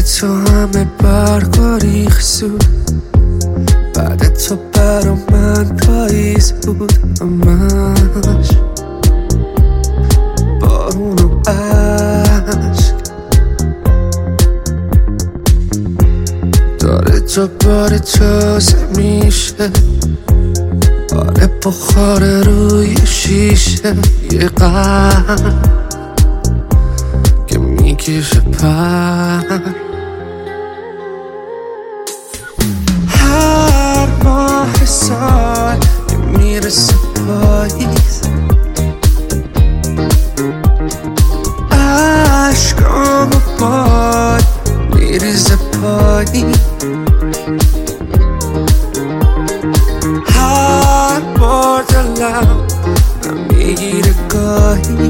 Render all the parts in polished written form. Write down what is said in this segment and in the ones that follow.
تو همه برگا ریخت بعد تو برا من پاییز بود همش بارون و عشق داره دوباره تازه میشه آره بخار روی شیشه یه قلب که میکشه پر هر ماه سال که میرسه پاییز عشقام و باد میریزه پایین هر بار دلم میگیره گاهی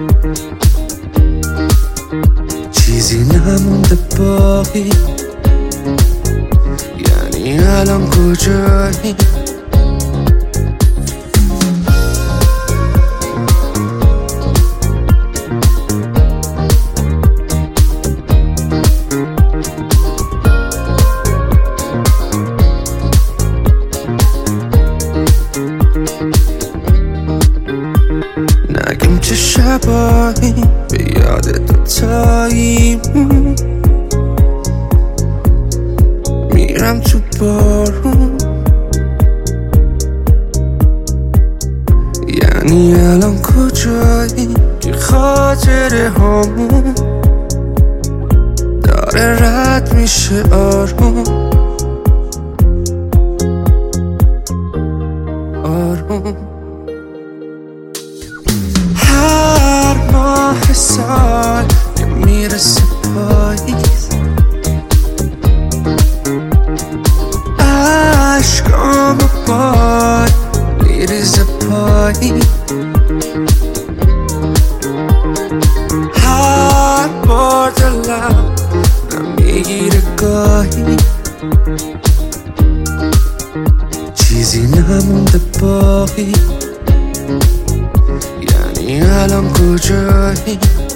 چیزی نمونده باقی یعنی الان کجایی نگیم چه شبایی به یاد دوتاییم میرم تو بارون یعنی الان کجایی که خاطره همون داره رد میشه آروم آروم هر ماه سال که میرسه پاییز عشقام و باد میریزه پایین هر بار دلم میگیره گاهی چیزی نمونده باقی یعنی الان کجایی